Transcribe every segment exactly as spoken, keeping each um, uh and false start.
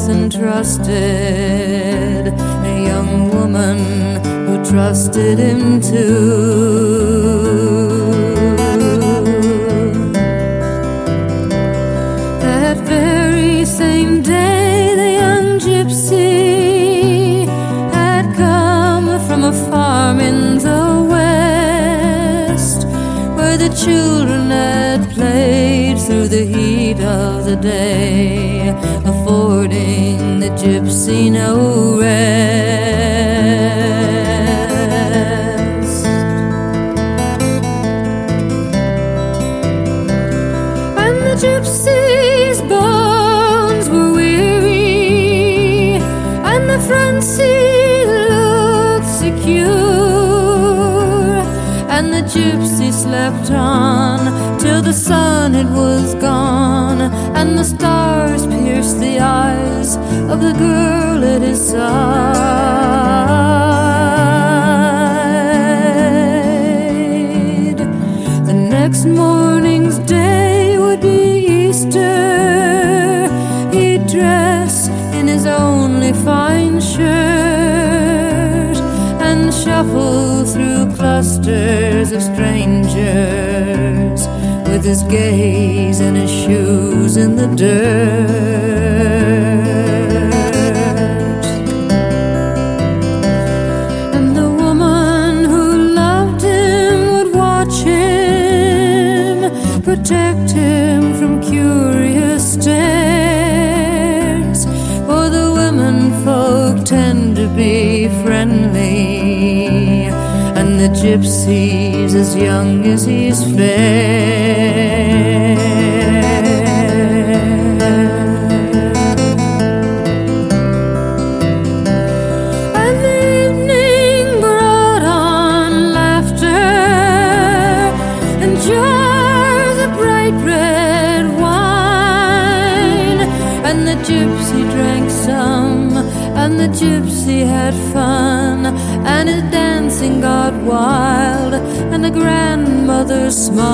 and trusted a young woman who trusted him too. That very same day, the young gypsy had come from a farm in the west, where the children had played through the heat of the day, affording the gypsy no rest. And the gypsy's bones were weary, and the front seat looked secure, and the gypsy slept on till the sun it was gone, and the stars pierced the eyes of the girl at his side. The next morning's day would be Easter. He'd dress in his only fine shirt and shuffle through clusters of strangers, with his gaze and his shoes in the dirt. And the woman who loved him would watch him, protect him from curious stares, for the women folk tend to be friendly, and the gypsy's as young as he's fair. And the evening brought on laughter and jars of bright red wine, and the gypsy drank some, and the gypsy had fun, and his dancing got wild, and the grandmother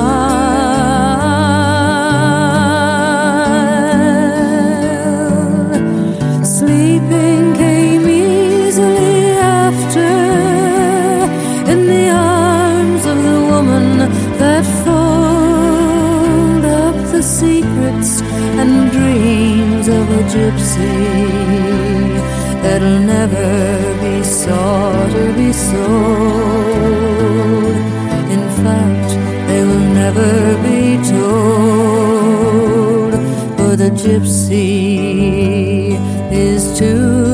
smiled. Sleeping came easily after, in the arms of the woman that fold up the secrets and dreams of a gypsy that'll never be sought or be sold. In fact, they will never be told, for the gypsy is too